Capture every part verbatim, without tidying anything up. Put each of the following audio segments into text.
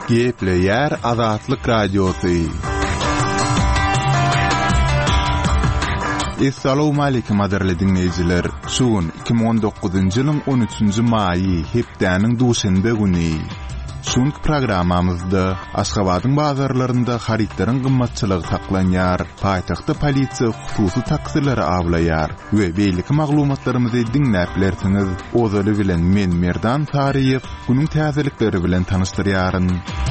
Gepleyer Azatlyk Radiosu. Assalamu alaykum aderli dinleyijiler. Şuun iki bin on dokuzuncu ýylyň on üçünji maýy hepdäniň duşanbe güni. Şuňky programamyzda Aşgabatyň bazarlarynda haritlaryň gymmatçylygy saklanýar, paýtagtda polisiýa hususy taksirleri awlaýar we beýleki maglumatlarymyzy dinläplersiňiz. Ozaly bilen men Merdan Tariýew bunyň täzelikleri bilen tanyşdyrýaryn.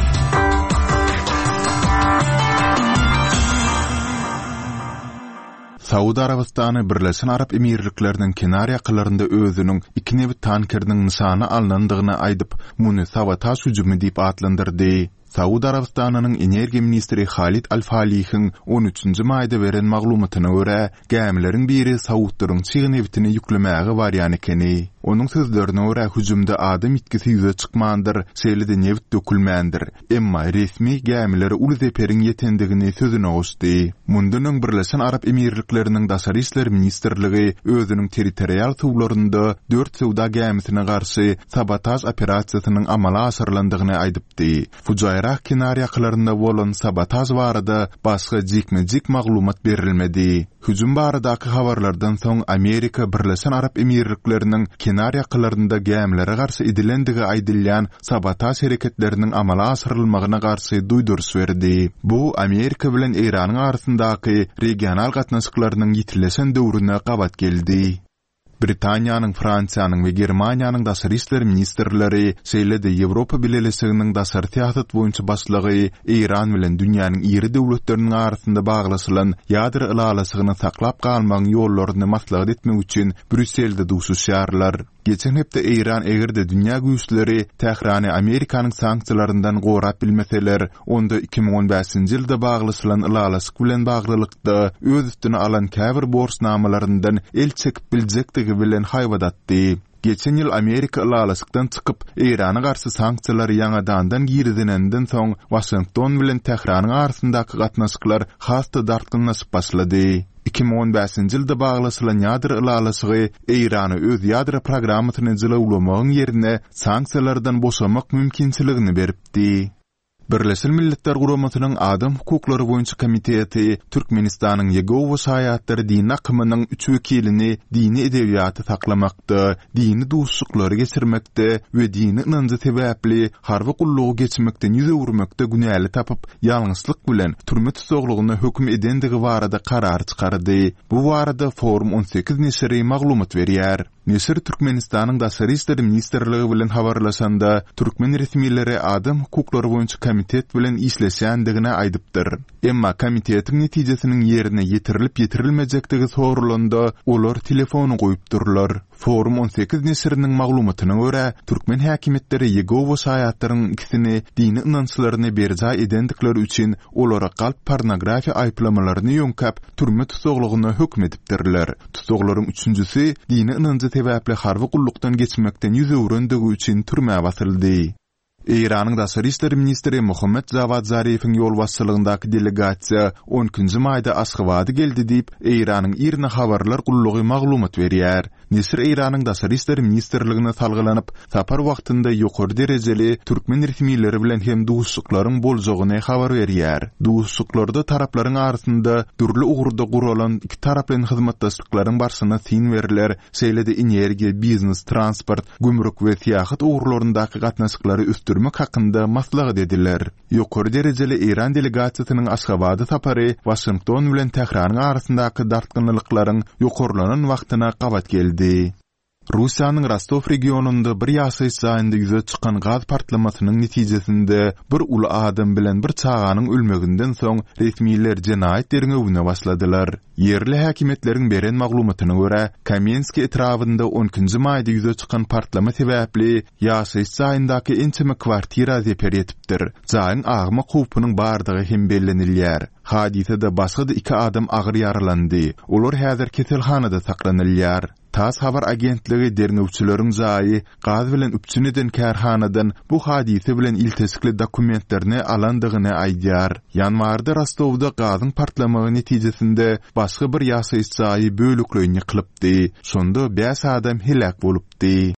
Saudi Arabistany Birleşen Arap Emirlikleriniň kenar ýakylarynda özüniň iki nevi tankeriniň nişany alnandygyny aýdyp, muny sabotaj hüjumy diýip atlandyrdy. Saudi Arabistanynyň energiýa ministri Halid Al-Falih'in on üçünji maýda beren maglumatyna görä, gemileriň biri Saudlaryň çygyny bitini ýüklemäge barýan ekeni. Onuň sözlerine görä hüjümde adam itkisi ýüze çykmandyr, şeýlede neft dökülmändir. Emma resmi gemileri uly zeperiň ýetendigini sözüne goşdy. Mundan Birleşen Arap Emirlikläriniň daşary işler ministrligi özüniň territorial suwlarynda dört sowda gemisine garşy sabotaj operasiýasynyň amala aşyrlandygyny aýdypdy. Fujayraq kenar ýakylarynda bolan sabotaj barada başga jikme-jik maglumat berilmedi. Hüjüm baradaky habarlardan soň Amerika Birleşen Arap Emirlikläriniň kenar ýakylarynda gemilere garşy edilendigi aýdylýan sabotaj hereketleriniň amala aşyrylmagyna garşy duýdurş berdi. Bu Amerika bilen Iranyň arasyndaky regional gatnaşyklarynyň ýitilesen döwrüne gabat geldi. Britaniýanyň, Fransiýanyň we Germaniýanyň daşary işler ministrleri şeýlede Ýewropa Birleşiginiň daşary tähdit boýunça başlygy Iran bilen dünýäniň ýeri döwletleriniň arasynda baglasylan ýadry ilalasygyny saklap galmagyň ýollaryny maslahat etmek üçin Brüsselde duşuşýarlar. Geçen hepde Iran egerde dünýä güýçleri Tehrany Amerikanyň sanksiýalaryndan gorap bilmeseler, onda iki bin on beşinji ýylda baglasylan ilalasyk bilen baglylykda öz üstüne alan käbir borçnamalарyndan el çekip biljekdigi bilen haýwadatdy. Geçen ýyl Amerika ilalasykdan çykyp Irana garşy sanksiýalary ýangadandan girizdenenden soň Washington bilen Tehranyň arasyndaky gatnaşyklar hasty dartgynlaşyp başlady. iki bin on beşinji ýylda baglasylan ýadry ilalasygy Irany öz ýadry programmatyny jylawlamagyň ýerine sanksiýalardan boşamak mümkinçiligini beripdi. Birleşen Milletler Guramatynyň Adam hukuklary boýunça komiteti Türkmenistanyň Ýegowa şaýatlary dini akymynyň üç wekilini dini edebiýaty saklamakda, dini duşuklary geçirmekde we dini ynanjy sebäpli harby gullugy geçmekden ýüze urmakda günäli tapyp, ýalňyslyk bilen türme tutuglygyny hökm edendigi barada karar çykardy. Bu barada Forum on sekiz nesiri maglumat berýär. Nesir Türkmenistanyň daşary işler ministrligi bilen habarlaşanda türkmen resmileri adam hukuklary boýunça komitet bilen işleşändigine aýdypdyr. Emma komitetiň netijesiniň ýerine ýetirilip ýetirilmejekdigi sorulanda olar telefonu goýup durlar. Forum on sekiz nesiriniň maglumatyna görä, türkmen häkimetleri Ýegowa şaýatlarynyň ikisini dini ynançlaryny berja edendikleri üçin olara galp pornografiýa aýplamalaryny ýönkäp türme tutuglygyna hökm edipdirler. Tutuklaryň üçünjüsi dini ynanjy sebäpli harby gullukdan geçmekden ýüze urendigi üçin türmäge basyldy. Iranyň daşary işler ministri Muhammed Javad Zarifiň ýol başçylygyndaky delegasiýa on üçünji maýda Aşgabady geldi diýip Iranyň ýerine habarlar gullugy maglumat berýär. Nesir Iranyň daşary işler ministrligine salgylanyp, sapar wagtynda ýokary derejeli türkmen resmileri bilen hem duşuklaryň boljagyny habar berýär. Duşuklarda taraplaryň arasynda dürli ugurda guralan iki tarap bilen hyzmatdaşlyklaryň barsyna tin beriler, şeýlede energiýa, biznes, transport, gümrük we syýahat ugurlaryndaky gatnaşyklary üstürmek hakynda maslahat ediler. Ýokary derejeli Iran delegasiýasynyň Aşgabady sapary Washington bilen Tehranyň arasyndaky dartgynlyklaryň ýokarlanan wagtyna gabat geldi. Russiýanyň Rostov regionunda bir ýaşaýyş zaýynda ýüze çykan gaz partlamasynyň netijesinde bir uly adam bilen bir çaganyň ölmeginden soň resmiler jenaýat derňewine başladylar. Yerli häkimetleriň beren maglumatyna görä, Kamenski etrafynda on üçünji maýda ýüze çykan partlama sebäpli ýaşaýyş zaýyndaky ençeme kwartira zeper etipdir. Zaýyn agyma howpynyň bardygy hem bellenilýär. Hadisede başga da iki adam agyr ýaralandy. Olar häzir keselhanada saklanylýar. Tas habar agentligi derňewçileriň zaýy gaz bilen üpçün eden kärhanadan bu hadise bilen iltesikli dokumentlerini alandygyny aýdýar. Ýanwarda Rostowda gazyň partlamagy netijesinde başga bir ýaşaýyş zaýy bölüklerini kılıpdy. Şonda beş adam helak bolupdy.